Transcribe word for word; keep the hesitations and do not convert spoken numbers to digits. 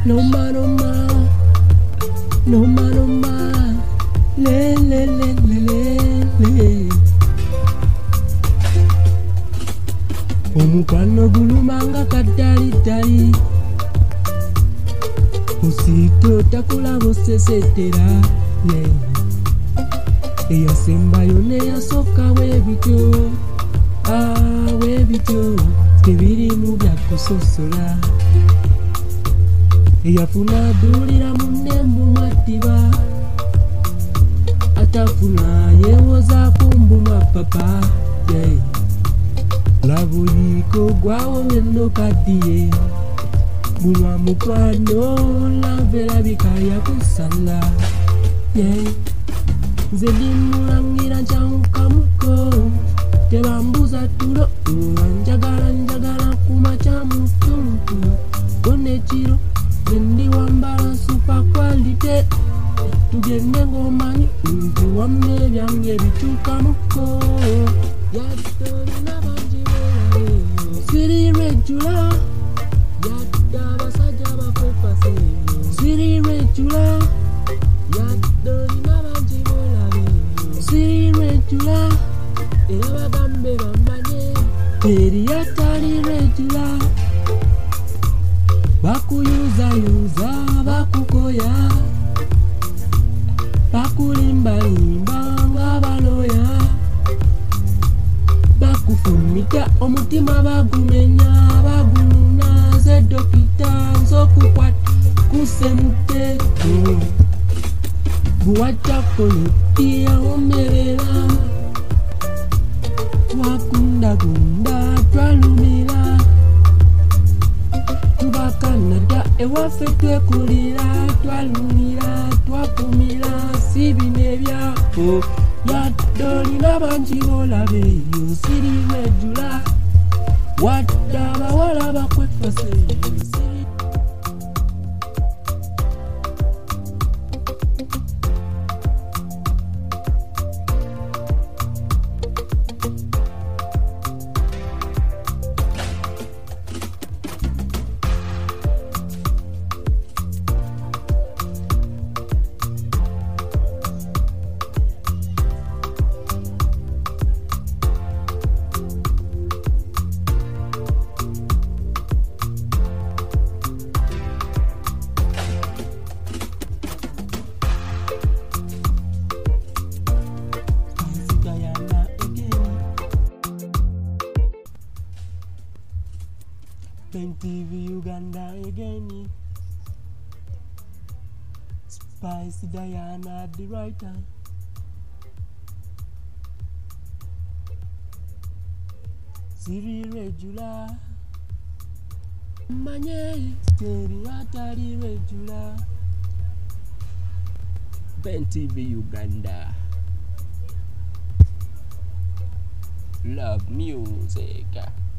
Noma noma, noma noma, le le le le le le. Omukwano gulumanga kadali dali, usito takula bosesetera ye. Eyasembayo neyasoka webityo, ah webityo, tebirimu byakusosola. Eyafuna dulira munembu matiba, atafuna yewoza kumbuma papa yeah. Lavu yiko gwawo weno kadiye, bulwa mukwano lavela bikaya kusala yeah. Nzeli mulangira nchauka muko, tebambuza tulo njagala njagala kumacha mutulu kone chiro Nendi wambala super quality, tugende ngomani untu wamne byange bituka muko. Yadori nabanjibola Siri regular, yadda basajja bakwepase. Siri regular, yadori nabanjibola Siri regular, era bagambe bambanye. Eri yatali regular, bakuyuza yuza bakukoya, bakulimba limba nga baloya, bakufumita omutima bagumenya baguna ze dokita nzokukwata kusemuteko buwachako nitia omerera twakundagunda twalumira Canada ewafe twekulira twalumira twakumira sibine byako yadoli nabanjibola beyo siri wejula wadda bawala bakwefase Ben T V Uganda again. Spicy Diana the writer. Siri regular. Manye Steri atari regular. Ben T V Uganda. Love music.